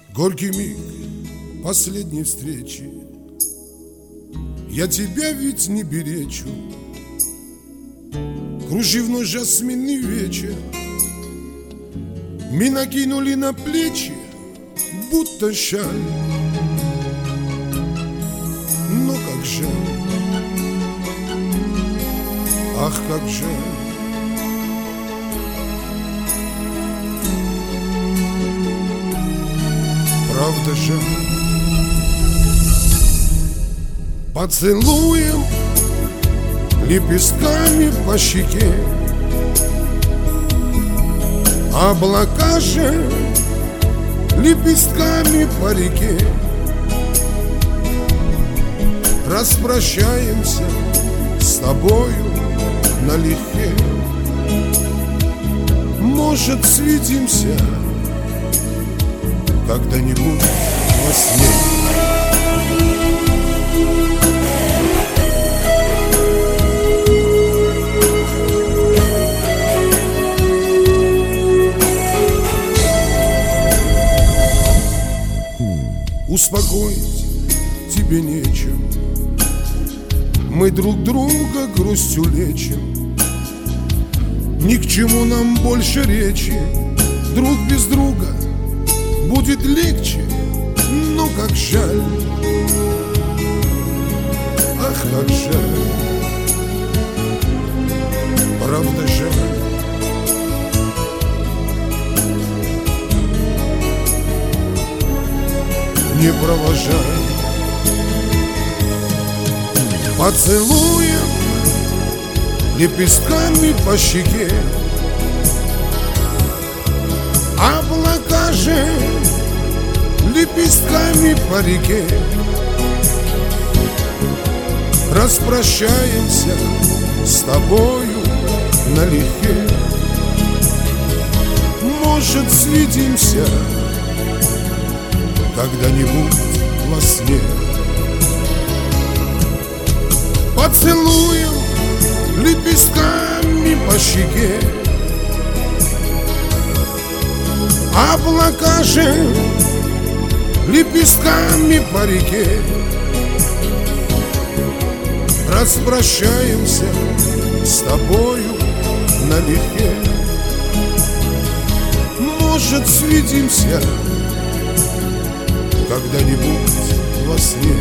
Горький миг последней встречи, я тебя ведь не беречу. Кружевной жасминный вечер мы накинули на плечи, будто шаль. Но как жаль, ах, как жаль. Правда жаль. Поцелуем лепестками по щеке, облака же лепестками по реке. Распрощаемся с тобою налегке. Может, свидимся когда-нибудь во сне. Успокоить тебе нечем, мы друг друга грустью лечим. Ни к чему нам больше речи, друг без друга будет легче. Но как жаль, ах, как жаль, правда жаль. Не провожай. Поцелуем лепестками по щеке, облака же лепестками по реке. Распрощаемся с тобою налегке. Может, свидимся когда-нибудь во сне. Поцелуем лепестками по щеке, облака же лепестками по реке. Распрощаемся с тобою налегке. Может, свидимся когда-нибудь во сне.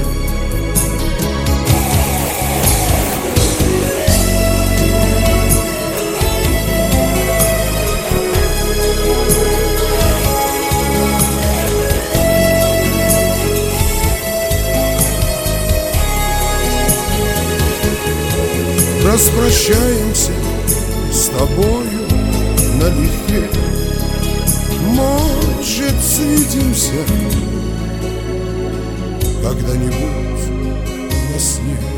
Распрощаемся с тобою налегке. Может, свидимся когда-нибудь во сне.